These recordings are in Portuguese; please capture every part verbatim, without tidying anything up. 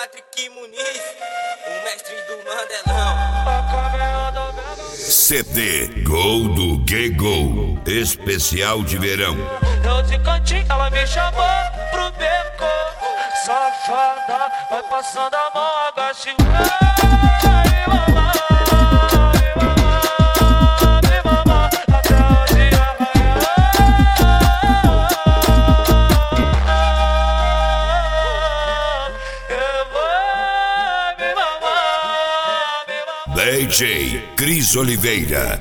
Patrick Muniz, o mestre do Mandelão. C D Gol do Gay Gol, especial de verão. Eu de cantinho, ela me chamou pro beco. Safada, vai passando a mão, agache. Ai, mamãe. D J Cris Oliveira.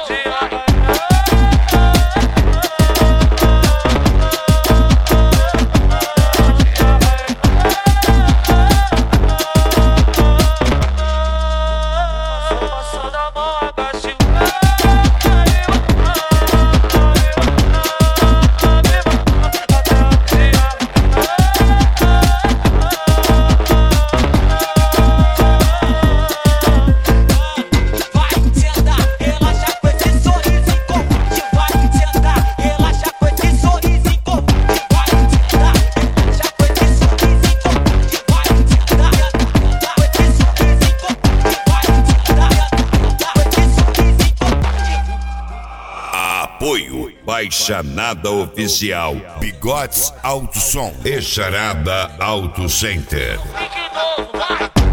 Apoio Baixanada Oficial, Bigodes Auto Som e Charada Auto Center. Fique novo, vai.